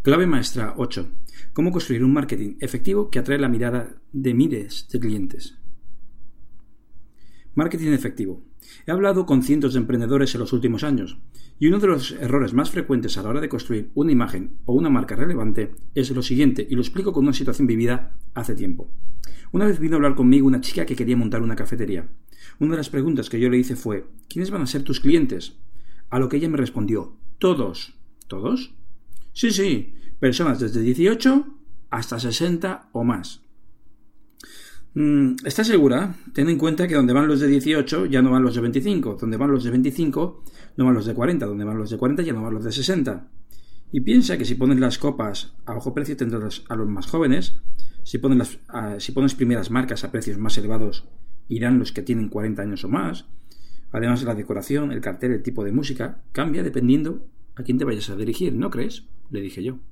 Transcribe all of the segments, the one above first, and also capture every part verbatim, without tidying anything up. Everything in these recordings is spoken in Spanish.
Clave maestra ocho. Cómo construir un marketing efectivo que atrae la mirada de miles de clientes. Marketing efectivo. He hablado con cientos de emprendedores en los últimos años y uno de los errores más frecuentes a la hora de construir una imagen o una marca relevante es lo siguiente, y lo explico con una situación vivida hace tiempo. Una vez vino a hablar conmigo una chica que quería montar una cafetería. Una de las preguntas que yo le hice fue: ¿quiénes van a ser tus clientes? A lo que ella me respondió: todos. ¿Todos? Sí, sí, personas desde dieciocho hasta sesenta o más. ¿Estás segura? Ten en cuenta que donde van los de dieciocho ya no van los de veinticinco, donde van los de veinticinco no van los de cuarenta, donde van los de cuarenta ya no van los de sesenta. Y piensa que si pones las copas a bajo precio tendrás a los más jóvenes, si pones, las, uh, si pones primeras marcas a precios más elevados irán los que tienen cuarenta años o más. Además, la decoración, el cartel, el tipo de música cambia dependiendo a quién te vayas a dirigir, ¿no crees? Le dije yo.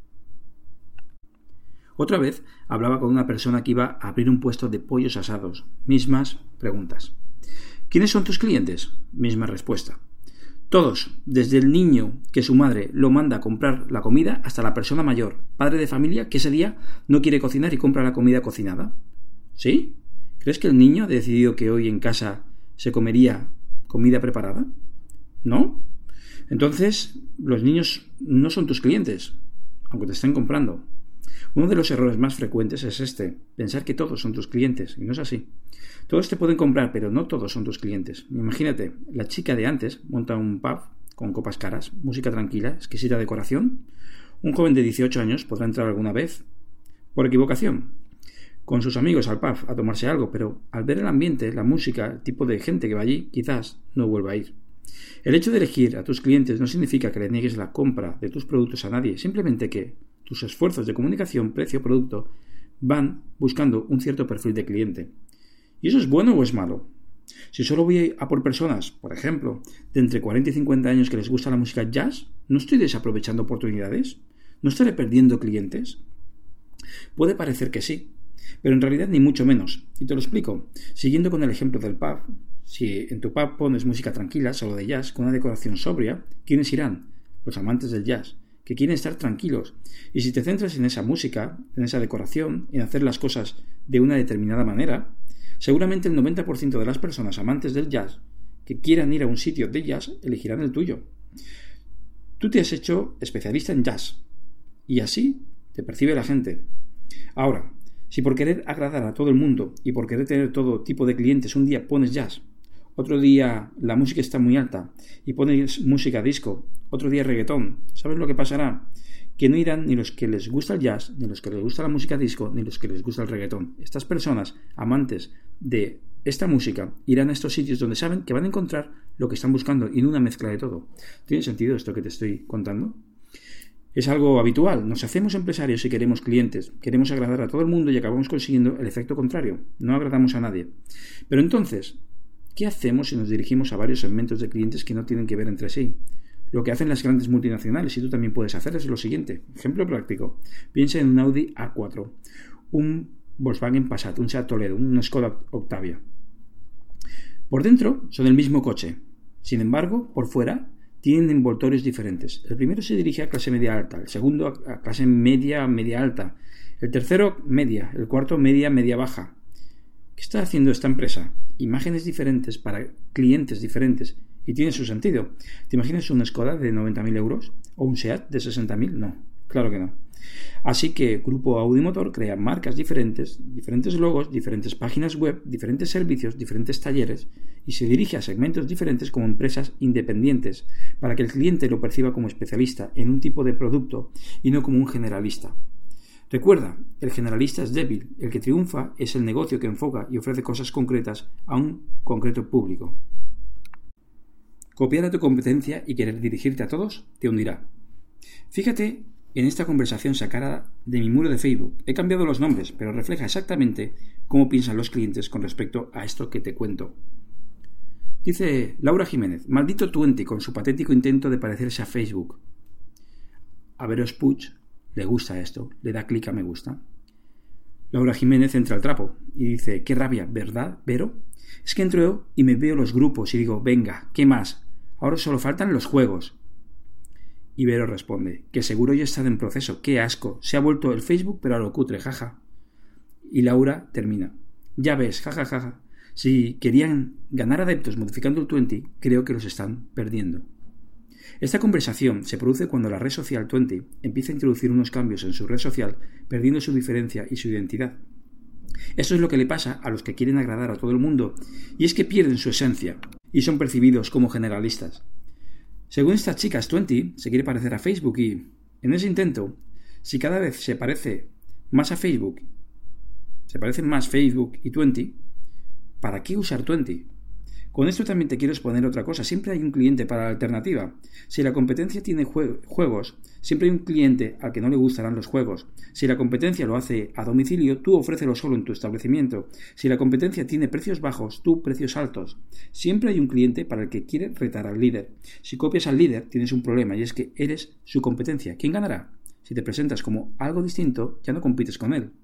Otra vez hablaba con una persona que iba a abrir un puesto de pollos asados. Mismas preguntas. ¿Quiénes son tus clientes? Misma respuesta. Todos, desde el niño que su madre lo manda a comprar la comida hasta la persona mayor, padre de familia que ese día no quiere cocinar y compra la comida cocinada. ¿Sí? ¿Crees que el niño ha decidido que hoy en casa se comería comida preparada? ¿No? Entonces, los niños no son tus clientes, aunque te estén comprando. Uno de los errores más frecuentes es este, pensar que todos son tus clientes, y no es así. Todos te pueden comprar, pero no todos son tus clientes. Imagínate, la chica de antes monta un pub con copas caras, música tranquila, exquisita decoración. Un joven de dieciocho años podrá entrar alguna vez, por equivocación, con sus amigos al pub a tomarse algo, pero al ver el ambiente, la música, el tipo de gente que va allí, quizás no vuelva a ir. El hecho de elegir a tus clientes no significa que le niegues la compra de tus productos a nadie, simplemente que tus esfuerzos de comunicación, precio, producto van buscando un cierto perfil de cliente. ¿Y eso es bueno o es malo? Si solo voy a por personas, por ejemplo, de entre cuarenta y cincuenta años que les gusta la música jazz, ¿no estoy desaprovechando oportunidades? ¿No estaré perdiendo clientes? Puede parecer que sí, pero en realidad ni mucho menos. Y te lo explico. Siguiendo con el ejemplo del pub, si en tu pub pones música tranquila, solo de jazz, con una decoración sobria, ¿quiénes irán? Los amantes del jazz, que quieren estar tranquilos. Y si te centras en esa música, en esa decoración, en hacer las cosas de una determinada manera, seguramente el noventa por ciento de las personas amantes del jazz que quieran ir a un sitio de jazz elegirán el tuyo. Tú te has hecho especialista en jazz y así te percibe la gente. Ahora, si por querer agradar a todo el mundo y por querer tener todo tipo de clientes un día pones jazz, otro día la música está muy alta y pones música disco, otro día reggaetón, ¿sabes lo que pasará? Que no irán ni los que les gusta el jazz, ni los que les gusta la música disco, ni los que les gusta el reggaetón. Estas personas, amantes de esta música, irán a estos sitios donde saben que van a encontrar lo que están buscando y no una mezcla de todo. ¿Tiene sentido esto que te estoy contando? Es algo habitual. Nos hacemos empresarios y queremos clientes. Queremos agradar a todo el mundo y acabamos consiguiendo el efecto contrario. No agradamos a nadie. Pero entonces, ¿qué hacemos si nos dirigimos a varios segmentos de clientes que no tienen que ver entre sí? Lo que hacen las grandes multinacionales, y tú también puedes hacer, es lo siguiente. Ejemplo práctico. Piensa en un Audi A cuatro, un Volkswagen Passat, un Seat Toledo, un Skoda Octavia. Por dentro son el mismo coche. Sin embargo, por fuera tienen envoltorios diferentes. El primero se dirige a clase media alta, el segundo a clase media media alta, el tercero media, el cuarto media media baja. ¿Qué está haciendo esta empresa? Imágenes diferentes para clientes diferentes. Y tiene su sentido. ¿Te imaginas una Skoda de noventa mil euros? ¿O un Seat de sesenta mil? No, claro que no. Así que Grupo Audi Motor crea marcas diferentes, diferentes logos, diferentes páginas web, diferentes servicios, diferentes talleres y se dirige a segmentos diferentes como empresas independientes para que el cliente lo perciba como especialista en un tipo de producto y no como un generalista. Recuerda, el generalista es débil, el que triunfa es el negocio que enfoca y ofrece cosas concretas a un concreto público. Copiar a tu competencia y querer dirigirte a todos te hundirá. Fíjate en esta conversación sacada de mi muro de Facebook. He cambiado los nombres, pero refleja exactamente cómo piensan los clientes con respecto a esto que te cuento. Dice Laura Jiménez: maldito Twenty con su patético intento de parecerse a Facebook. A Veros Puig le gusta esto, le da clic a me gusta. Laura Jiménez entra al trapo y dice: qué rabia, ¿verdad, Vero? Es que entro y me veo los grupos y digo: venga, ¿qué más? Ahora solo faltan los juegos. Ibero responde, que seguro ya está en proceso, qué asco, se ha vuelto el Facebook pero a lo cutre, jaja. Y Laura termina, ya ves, jajajaja, ja, ja. Si querían ganar adeptos modificando el veinte, creo que los están perdiendo. Esta conversación se produce cuando la red social veinte empieza a introducir unos cambios en su red social, perdiendo su diferencia y su identidad. Esto es lo que le pasa a los que quieren agradar a todo el mundo, y es que pierden su esencia y son percibidos como generalistas. Según estas chicas, veinte se quiere parecer a Facebook y, en ese intento, si cada vez se parece más a Facebook, se parecen más Facebook y veinte, ¿para qué usar veinte? Con esto también te quiero exponer otra cosa. Siempre hay un cliente para la alternativa. Si la competencia tiene jue- juegos, siempre hay un cliente al que no le gustarán los juegos. Si la competencia lo hace a domicilio, tú ofrécelo solo en tu establecimiento. Si la competencia tiene precios bajos, tú precios altos. Siempre hay un cliente para el que quiere retar al líder. Si copias al líder, tienes un problema y es que eres su competencia. ¿Quién ganará? Si te presentas como algo distinto, ya no compites con él.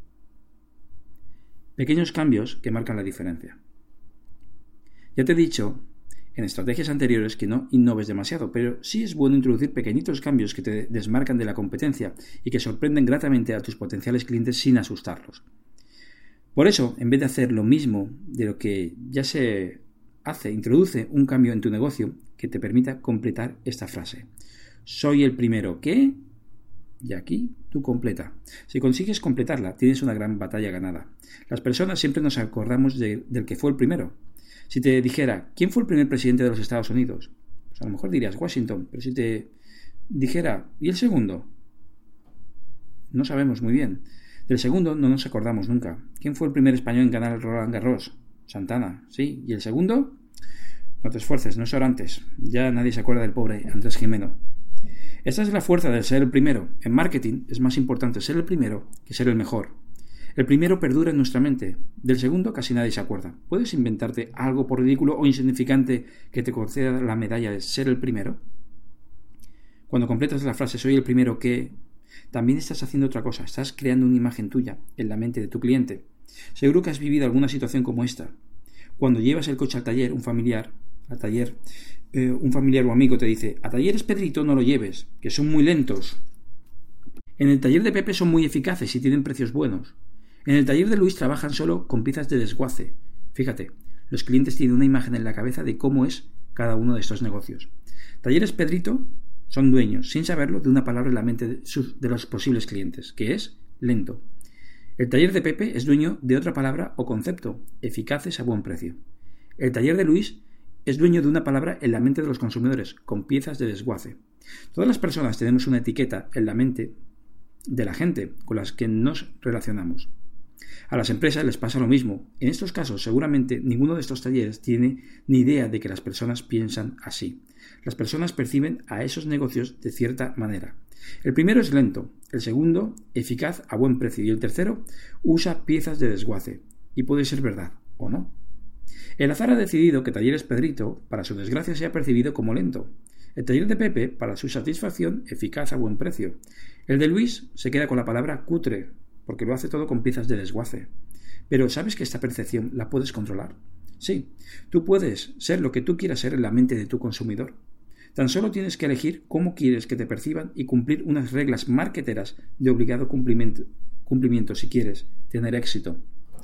Pequeños cambios que marcan la diferencia. Ya te he dicho en estrategias anteriores que no innoves demasiado, pero sí es bueno introducir pequeñitos cambios que te desmarcan de la competencia y que sorprenden gratamente a tus potenciales clientes sin asustarlos. Por eso, en vez de hacer lo mismo de lo que ya se hace, introduce un cambio en tu negocio que te permita completar esta frase. Soy el primero que... Y aquí tú completa. Si consigues completarla, tienes una gran batalla ganada. Las personas siempre nos acordamos de, del que fue el primero. Si te dijera, ¿quién fue el primer presidente de los Estados Unidos? Pues a lo mejor dirías Washington, pero si te dijera, ¿y el segundo? No sabemos muy bien. Del segundo no nos acordamos nunca. ¿Quién fue el primer español en ganar el Roland Garros? Santana, ¿sí? ¿Y el segundo? No te esfuerces, no es Orantes. Ya nadie se acuerda del pobre Andrés Jimeno. Esta es la fuerza del ser el primero. En marketing es más importante ser el primero que ser el mejor. El primero perdura en nuestra mente. Del segundo casi nadie se acuerda. ¿Puedes inventarte algo por ridículo o insignificante que te conceda la medalla de ser el primero? Cuando completas la frase soy el primero que... también estás haciendo otra cosa. Estás creando una imagen tuya en la mente de tu cliente. Seguro que has vivido alguna situación como esta. Cuando llevas el coche al taller, un familiar, al taller, eh, un familiar o amigo te dice, a talleres Pedrito no lo lleves, que son muy lentos. En el taller de Pepe son muy eficaces y tienen precios buenos. En el taller de Luis trabajan solo con piezas de desguace. Fíjate, los clientes tienen una imagen en la cabeza de cómo es cada uno de estos negocios. Talleres Pedrito son dueños, sin saberlo, de una palabra en la mente de, sus, de los posibles clientes, que es lento. El taller de Pepe es dueño de otra palabra o concepto, eficaces a buen precio. El taller de Luis es dueño de una palabra en la mente de los consumidores, con piezas de desguace. Todas las personas tenemos una etiqueta en la mente de la gente con las que nos relacionamos. A las empresas les pasa lo mismo. En estos casos, seguramente ninguno de estos talleres tiene ni idea de que las personas piensan así. Las personas perciben a esos negocios de cierta manera. El primero es lento, el segundo, eficaz a buen precio y el tercero, usa piezas de desguace. Y puede ser verdad, o no. El azar ha decidido que Talleres Pedrito, para su desgracia, sea percibido como lento. El taller de Pepe, para su satisfacción, eficaz a buen precio. El de Luis se queda con la palabra cutre, porque lo hace todo con piezas de desguace. Pero ¿sabes que esta percepción la puedes controlar? Sí, tú puedes ser lo que tú quieras ser en la mente de tu consumidor. Tan solo tienes que elegir cómo quieres que te perciban y cumplir unas reglas marketeras de obligado cumplimiento, cumplimiento si quieres tener éxito.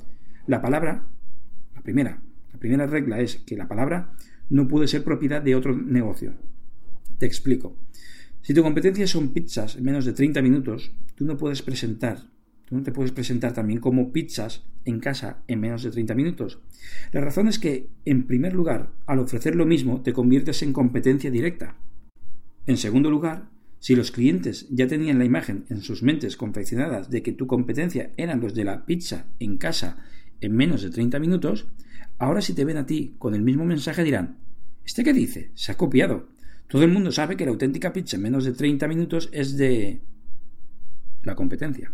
La palabra, la primera, la primera regla es que la palabra no puede ser propiedad de otro negocio. Te explico. Si tu competencia son pizzas en menos de treinta minutos, tú no puedes presentar Tú no te puedes presentar también como pizzas en casa en menos de treinta minutos. La razón es que, en primer lugar, al ofrecer lo mismo, te conviertes en competencia directa. En segundo lugar, si los clientes ya tenían la imagen en sus mentes confeccionadas de que tu competencia eran los de la pizza en casa en menos de treinta minutos, ahora si te ven a ti con el mismo mensaje dirán, ¿este qué dice? Se ha copiado. Todo el mundo sabe que la auténtica pizza en menos de treinta minutos es de la competencia.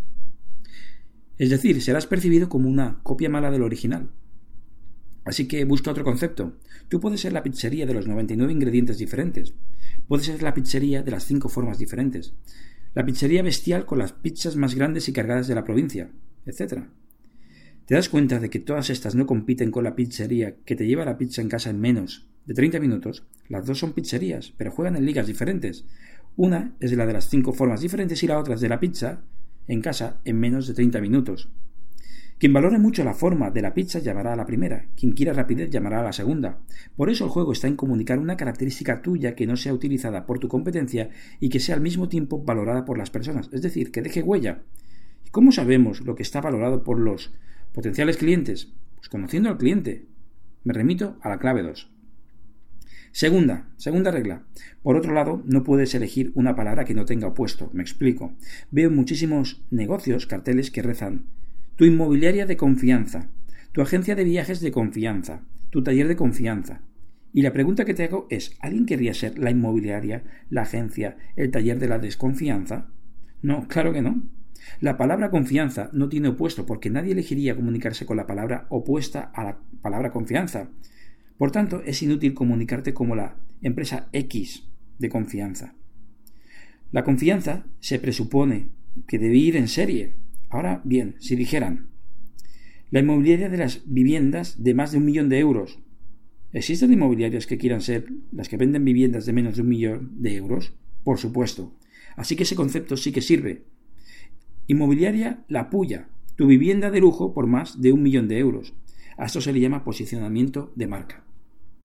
Es decir, serás percibido como una copia mala del original. Así que busca otro concepto. Tú puedes ser la pizzería de los noventa y nueve ingredientes diferentes. Puedes ser la pizzería de las cinco formas diferentes. La pizzería bestial con las pizzas más grandes y cargadas de la provincia, etcétera. ¿Te das cuenta de que todas estas no compiten con la pizzería que te lleva la pizza en casa en menos de treinta minutos? Las dos son pizzerías, pero juegan en ligas diferentes. Una es la de las cinco formas diferentes y la otra es de la pizza en casa en menos de treinta minutos. Quien valore mucho la forma de la pizza llamará a la primera, quien quiera rapidez llamará a la segunda. Por eso el juego está en comunicar una característica tuya que no sea utilizada por tu competencia y que sea al mismo tiempo valorada por las personas, es decir, que deje huella. ¿Y cómo sabemos lo que está valorado por los potenciales clientes? Pues conociendo al cliente. Me remito a la clave dos. Segunda, segunda regla. Por otro lado, no puedes elegir una palabra que no tenga opuesto. Me explico. Veo muchísimos negocios, carteles que rezan: tu inmobiliaria de confianza, tu agencia de viajes de confianza, tu taller de confianza. Y la pregunta que te hago es, ¿alguien querría ser la inmobiliaria, la agencia, el taller de la desconfianza? No, claro que no. La palabra confianza no tiene opuesto porque nadie elegiría comunicarse con la palabra opuesta a la palabra confianza. Por tanto, es inútil comunicarte como la empresa X de confianza. La confianza se presupone que debe ir en serie. Ahora bien, si dijeran: la inmobiliaria de las viviendas de más de un millón de euros. ¿Existen inmobiliarias que quieran ser las que venden viviendas de menos de un millón de euros? Por supuesto. Así que ese concepto sí que sirve. Inmobiliaria La Puya, tu vivienda de lujo por más de un millón de euros. A esto se le llama posicionamiento de marca.